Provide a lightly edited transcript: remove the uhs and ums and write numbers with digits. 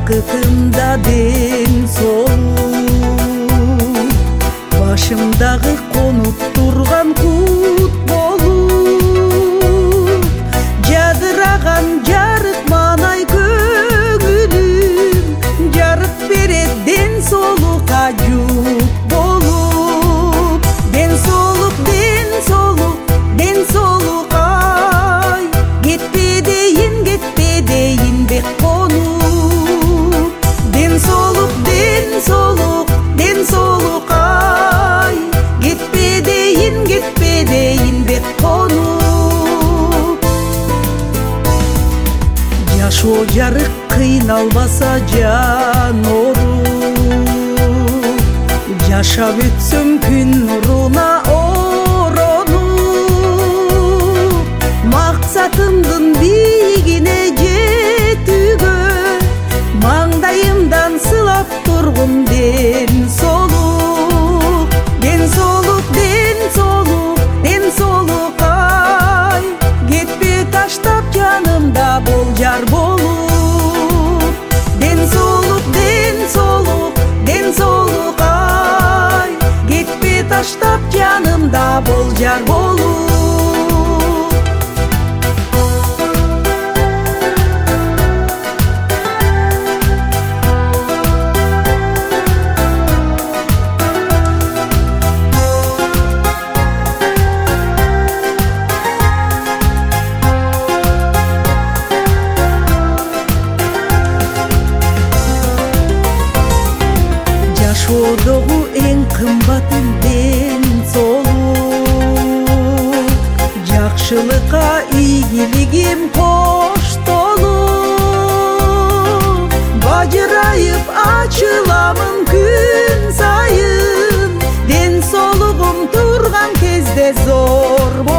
бакытымда ден соолук, башымдагы конуп турган кут болуп, жадыраган жарык маанай көңүлүм, жарык берет ден соолукка жук болуп. Ден соолук, ден соолук, ден соолук ай, кетпе дейин бек конуп. Ден соолук, ден соолук, ден соолук ай, кетпе дейин бек конуп. Жашоо жарык кыйналбаса жан ооруп, жашап өтсөм күн нуруна оронуп, максатымдын биигине жетүүгө маңдайымдан сылап тургун ден соолук. Ден соолук, ден соолук, ден соолук ай, кетпе таштап жанымда бол жар болуп. Ден соолук, ден соолук, ден соолук ай, кетпе таштап жанымда бол жар болуп. Жашоодогу эң кымбаты ден соолук, жакшылыкка ийгилигим коштолуп, бажырайып ачыламын күн сайын, ден соолугум турган кезде зор